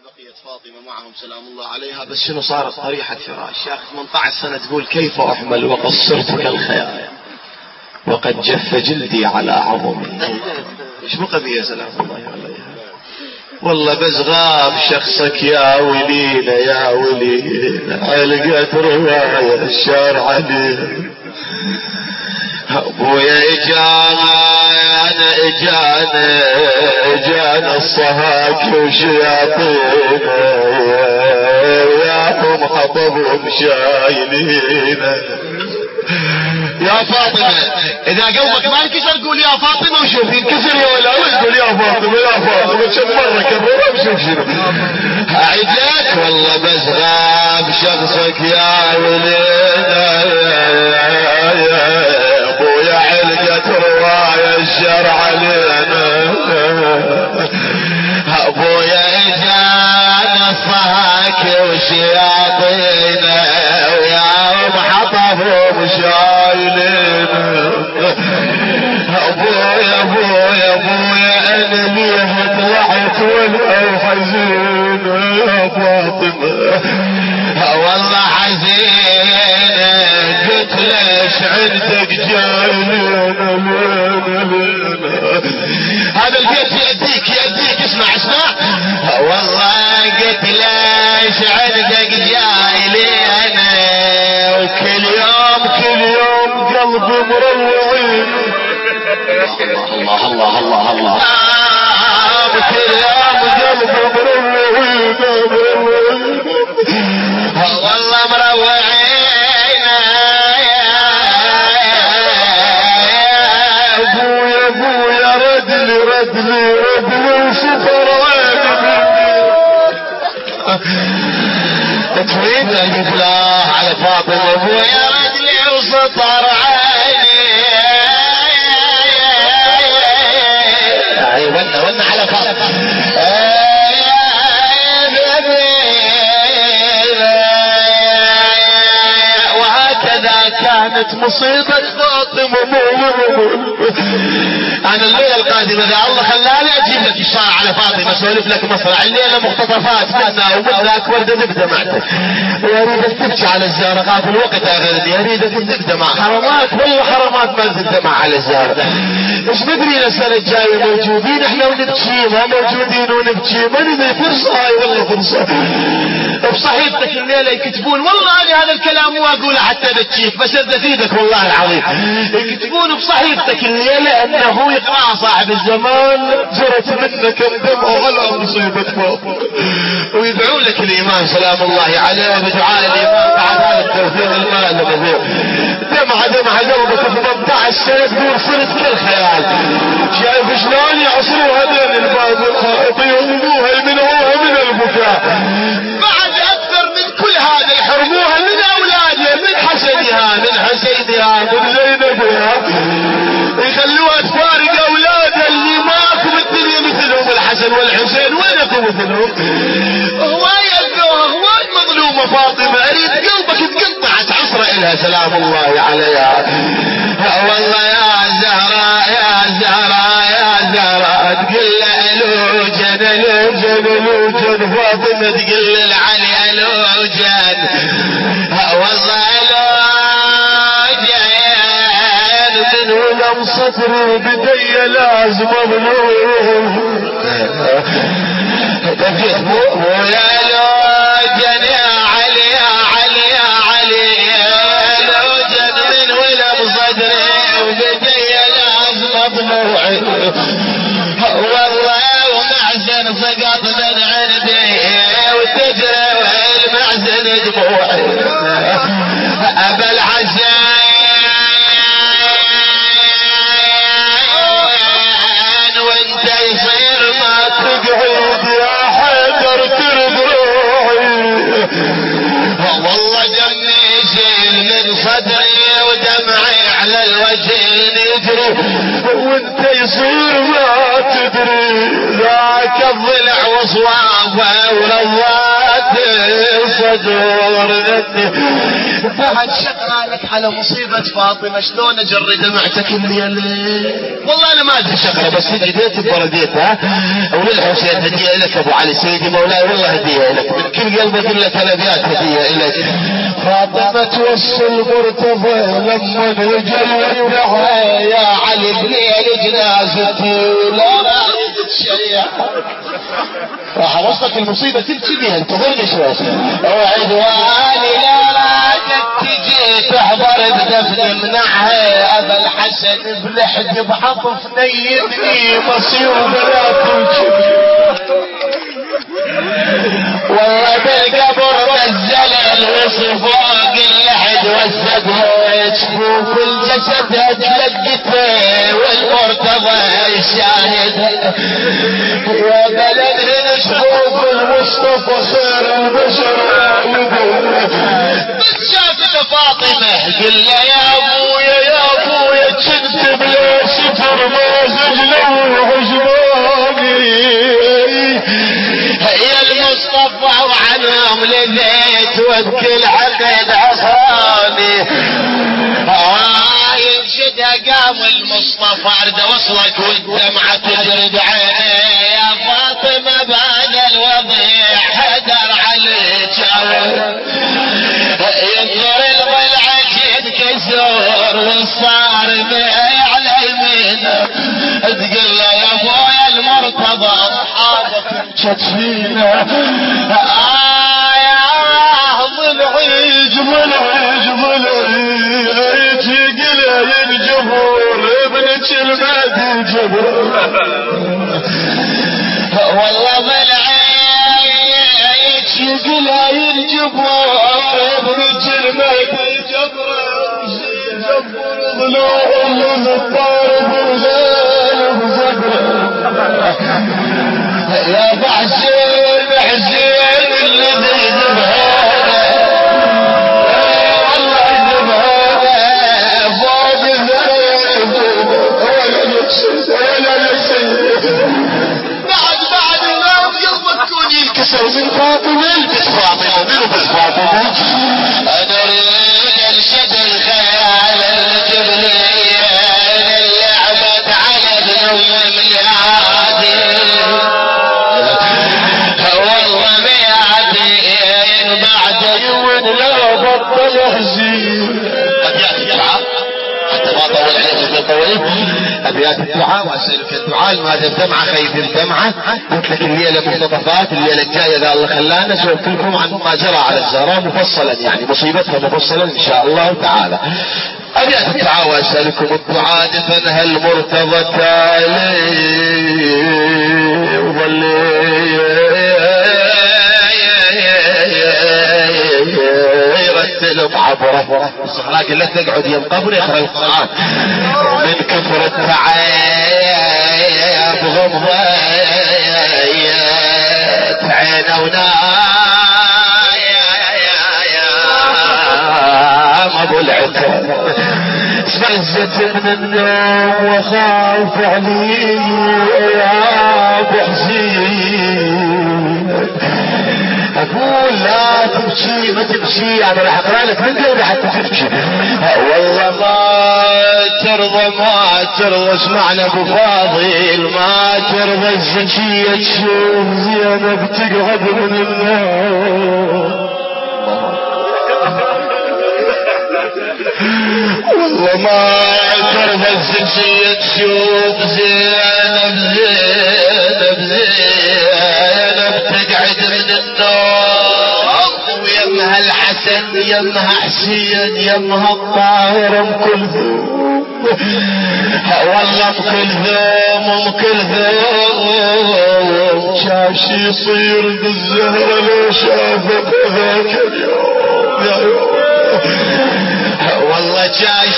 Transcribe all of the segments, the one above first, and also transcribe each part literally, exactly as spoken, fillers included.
بقيت فاطمة معهم سلام الله عليها، بس شنو صارت طريحة فراش يا أخي ثمانية عشر سنة تقول كيف أحمل وقد صرت كالخيال وقد جف جلدي على عظمي. ايش بقى بي يا سلام الله عليها؟ والله بس غاب شخصك يا ولينا يا ولينا، علقت رواية الشارع علينا. ابويا اجانا انا اجانا اجانا الصهاك وشياطينا وياهم حطبهم شايلينا. يا فاطمة اذا قلبك ما انكسر قول يا فاطمة وشوف ينكسر يا ولا قول يا فاطمة يا فاطمة كم مرة كررها وشوف شنو اعيدك. والله بس غاب شخصك يا ولينا ابويا علقت رواية الشرع علينا. ابويا اجانا الصهاك وشياطينا وياهم حطفهم شايلينا. ابويا ابويا ابويا انا ليه طلعت وانا حزين يا فاطمة والله حزين. قلت ليش عندك جايلينا لينا لينا. هذا البيت يأديك يأديك اسمع اسمع. والله قلت ليش عندك جايلينا وكل يوم كل يوم قلبي مروعين. الله الله الله الله الله كل يوم قلبي مروعين والله مروعين. ابويا ابويا ردلي ردلي ردلي وسفر عيني. تريد اجيب له على فاطمة ابويا ردلي وسطر عيني. اي ولنا ولنا على فاطمة. وهكذا كانت مصيبة فاطمة. انا الليلة القادمة اذا الله خلاني اجيب لك الشارع على فاطمة اسولف لك مصرع الليلة مقتطفات منا ومنك وردة زبدة معك. واريدك تبكي على الزهرة قاف الوقت اغلبي اريدك تبدأ مع حرمات والله حرمات ما زلت مع على الزهرة. مش مدري السنة الجاية موجودين احنا ونبكي ما موجودين ونبكي ما ندري فرصة هاي والله فرصة. بصحيفتك الليلة يكتبون والله انا هذا الكلام مو اقوله حتى بتشيك بس ارد افيدك والله العظيم. يكتبون بصحيفتك الليلة انه يقرأ صاحب الزمان جرت منك الدمع على مصيبة فاطمة ويدعو لك الامام سلام الله عليه بدعاء الامام بعد هذا التوفيق المال المذوق. دمعة دمعة قلبك ثمانية عشر سنة تقول صرت كالخيال. شايف شلون يعصروا هذين الباب الحائط يهموها يمنعوها من البكاء. بعد اكثر من كل هذا يحرموها من اولادها من حسنها من حسينها من زينبها يخلوها تفارق اولادها اللي ماكو بالدنيا مثلهم الحسن والحسين وينكم مثلهم. هواي اذوها هواي مظلومة فاطمة اريد قلبك تقطعت عصرة الها سلام الله عليها. والله يا زهراء يا زهراء يا زهراء تقول الوجن الوجن الوجن فاطمة تقول العلي الوجن والله الوجن من ولم صدري بدي لازم ابلوه. تفيت مو يا الوجن يا علي يا علي يا علي الوجن من ولم صدري وبدي لازم ابلوه. والله ومعزن سقط من عندي وتجري والمعزن دموعي. ابا الحسين وانت يصير ما تقعد يا حيدر ترد روحي. والله دمي يشيل من صدري ودمعي على الوجه يجري وانت يصير ما تدري تدري ذاك الضلع وصوافه ولوات الصدور. بعد شغالك على مصيبة فاطمة شلون اجري دمعتك الليل؟ والله انا ما ادري شغله بس جديت برديتها وللحسين هديه لك ابو علي سيدي مولاي والله هديه لك من كل قلب اقول لك الابيات هديه لك. فاطمة توصل مرتضى لما نجل يا علي بليل جنازتي لا رايد تشيع راح اوصلك المصيبه تبكي بيها انتظرني شوي. وعدواني لا رايد تجي تحضر بدفن منعها ابا الحسن بلحد بعطف نيدني مصير لا تبكي. والله بالقبر نزل الوصف فوق اللحد والزبهة جفوف الجسد تلقته والمرتضى يشاهد وبلده جفوف المصطفى خير البشر بس شافت فاطمة قل يا ابويا يا ابويا كنت بلا ستر ما خجلوا عجباني يا المصطفى وعنهم لذيت وبكل عقد عصاني. آه ينشد قام المصطفى ارد وصلك والدمعة تجرد عيني يا فاطمة بعد الوضيع حدر عليك ينظر الضلع تنكسر والصار على يمينه تقول له يا ابويا المرتضى اصحابك مشتفينا. آه يا ضلعي ضلعي ضلعي تقل الجبور ابنك المهدي جبور والله ضلعي تقل الجبور ابنك المهدي جبور جبور ضلوع اللي الطارب وزال وزبر يا بحسين حسين الذي ذبحانه والله ذبحانه فوق الذنب ولا نفسي ولا نفسي بعد بعد ما قلبك كون ينكسر من فاطمة البس فاطمة منو بس فاطمة انا اريد انشد الخيال الجبلية اللي عبد على ابن ام ميلادي والله ميادين بعد يوم لو بطل يحزين. ابيات الدعاء حتى ما طول عليك طويل ابيات الدعاء واسالك الدعاء ما الدمعه خيب الدمعه قلت لك الليله مقتطفات الليله الجايه اذا الله خلانا سوف لكم عن ما جرى على الزهراء مفصلا يعني مصيبتها مفصلا ان شاء الله تعالى. ابيات الدعاء واسالكم الدعاء دفنها المرتضى التالي وظلي يرتل بعبره الصحراء قلت تقعد يم قبر يقرا القران من كثر التعب غمضه عينه ونايم ابو العتاب سبزت من النوم وخاف علي يا ابو حسين اقول لا تبكي ما تبكي انا راح اقرا لك من قلبي حتى تبكي والله ما ترضى ما ترضى اسمعنا ابو فاضل ما ترضى الزكية تشوف زينب تقعد من النار والله ما ترضى الزكية تشوف زينب زينب زينب تقعد من النار ويمها الحسن يمها حسين يمها الطاهر ام كلثوم والله ام كلثوم ام كلثوم شاف شي يصير بالزهرة لو شافك ذاك اليوم يا يوم والله جاش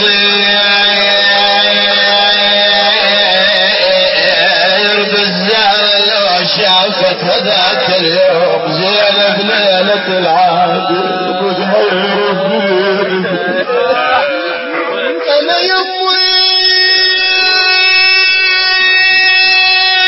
يصير بالزهرة لو شافك هذاك اليوم زينب ليلة العاد انا يمي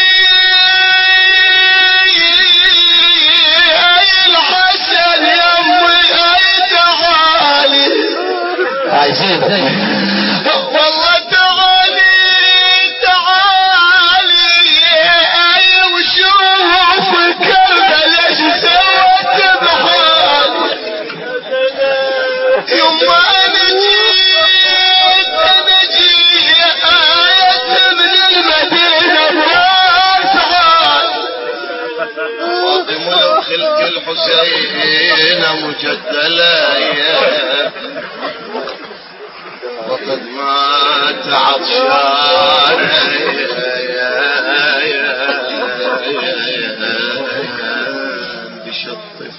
الحسين مجدلا وقد مات عطشانا